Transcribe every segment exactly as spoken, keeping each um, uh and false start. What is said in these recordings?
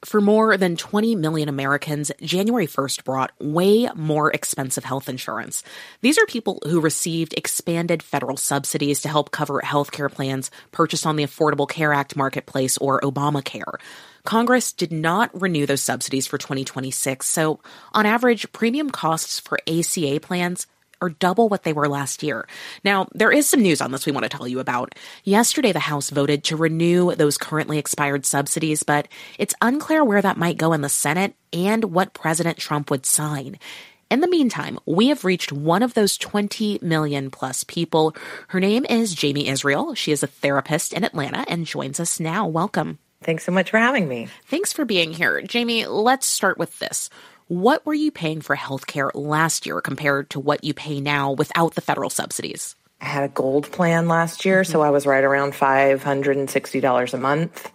For more than twenty million Americans, January first brought way more expensive health insurance. These are people who received expanded federal subsidies to help cover health care plans purchased on the Affordable Care Act marketplace, or Obamacare. Congress did not renew those subsidies for twenty twenty-six, so on average, premium costs for A C A plans are double what they were last year. Now, there is some news on this we want to tell you about. Yesterday, the House voted to renew those currently expired subsidies, but it's unclear where that might go in the Senate and what President Trump would sign. In the meantime, we have reached one of those twenty million plus people. Her name is Jamie Israel. She is a therapist in Atlanta and joins us now. Welcome. Thanks so much for having me. Thanks for being here. Jamie, let's start with this. What were you paying for healthcare last year compared to what you pay now without the federal subsidies? I had a gold plan last year, mm-hmm. so I was right around five hundred sixty dollars a month.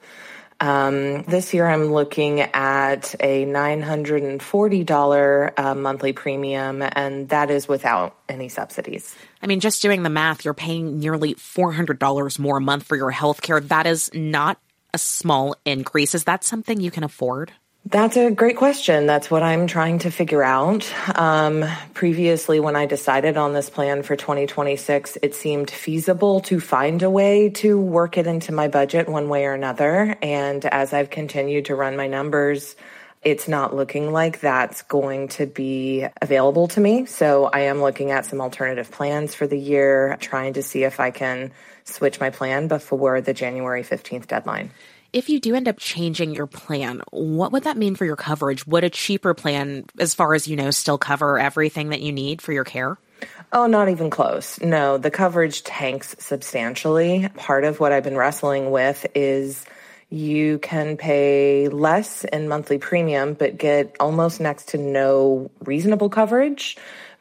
Um, this year I'm looking at a nine hundred forty dollars uh, monthly premium, and that is without any subsidies. I mean, just doing the math, you're paying nearly four hundred dollars more a month for your healthcare. That is not a small increase. Is that something you can afford? That's a great question. That's what I'm trying to figure out. Um, previously, when I decided on this plan for twenty twenty-six, it seemed feasible to find a way to work it into my budget one way or another. And as I've continued to run my numbers, it's not looking like that's going to be available to me. So I am looking at some alternative plans for the year, trying to see if I can switch my plan before the January fifteenth deadline. If you do end up changing your plan, what would that mean for your coverage? Would a cheaper plan, as far as you know, still cover everything that you need for your care? Oh, not even close. No, the coverage tanks substantially. Part of what I've been wrestling with is you can pay less in monthly premium, but get almost next to no reasonable coverage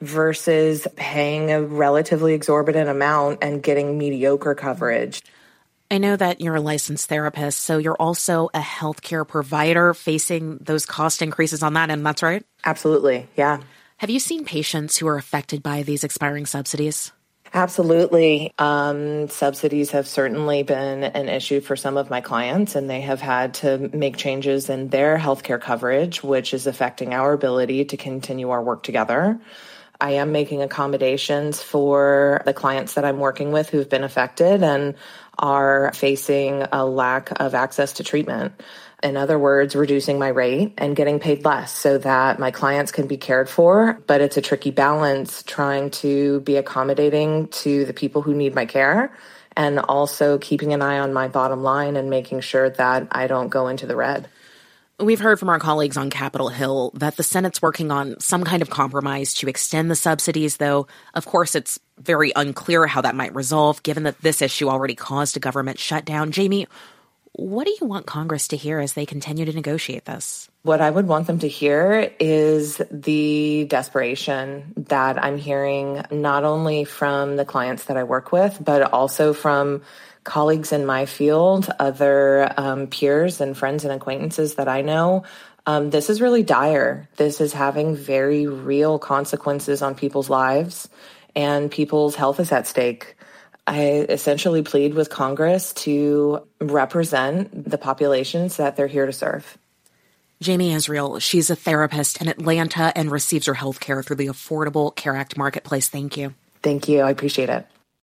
versus paying a relatively exorbitant amount and getting mediocre coverage. I know that you're a licensed therapist, so you're also a healthcare provider facing those cost increases on that end, that's right? Absolutely, yeah. Have you seen patients who are affected by these expiring subsidies? Absolutely. Um, subsidies have certainly been an issue for some of my clients, and they have had to make changes in their healthcare coverage, which is affecting our ability to continue our work together. I am making accommodations for the clients that I'm working with who've been affected and are facing a lack of access to treatment. In other words, reducing my rate and getting paid less so that my clients can be cared for. But it's a tricky balance trying to be accommodating to the people who need my care and also keeping an eye on my bottom line and making sure that I don't go into the red. We've heard from our colleagues on Capitol Hill that the Senate's working on some kind of compromise to extend the subsidies, though, of course, it's very unclear how that might resolve, given that this issue already caused a government shutdown. Jamie, what do you want Congress to hear as they continue to negotiate this? What I would want them to hear is the desperation that I'm hearing not only from the clients that I work with, but also from colleagues in my field, other um, peers and friends and acquaintances that I know. Um, this is really dire. This is having very real consequences on people's lives, and people's health is at stake. I essentially plead with Congress to represent the populations that they're here to serve. Jamie Israel, she's a therapist in Atlanta and receives her health care through the Affordable Care Act marketplace. Thank you. Thank you. I appreciate it.